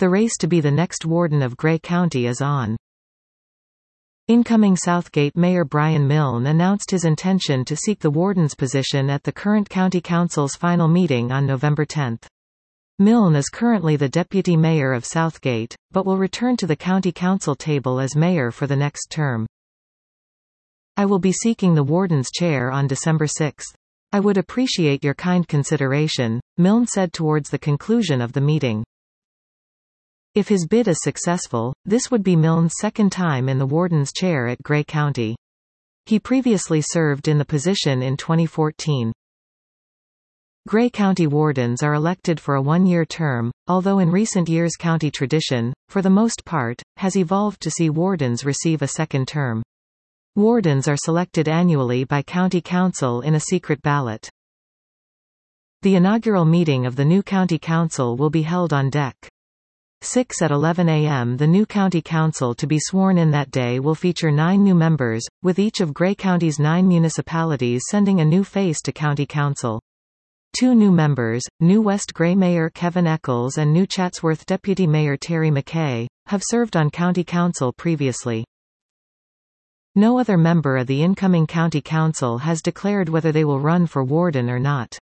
The race to be the next warden of Grey County is on. Incoming Southgate Mayor Brian Milne announced his intention to seek the warden's position at the current County Council's final meeting on November 10. Milne is currently the deputy mayor of Southgate, but will return to the County Council table as mayor for the next term. I will be seeking the warden's chair on December 6. I would appreciate your kind consideration, Milne said towards the conclusion of the meeting. If his bid is successful, this would be Milne's second time in the warden's chair at Grey County. He previously served in the position in 2014. Grey County wardens are elected for a one-year term, although in recent years county tradition, for the most part, has evolved to see wardens receive a second term. Wardens are selected annually by County Council in a secret ballot. The inaugural meeting of the new County Council will be held on Deck 6 at 11 a.m. The new County Council to be sworn in that day will feature 9 new members, with each of Grey County's 9 municipalities sending a new face to County Council. 2 new members, new West Grey Mayor Kevin Eccles and new Chatsworth Deputy Mayor Terry McKay, have served on County Council previously. No other member of the incoming County Council has declared whether they will run for warden or not.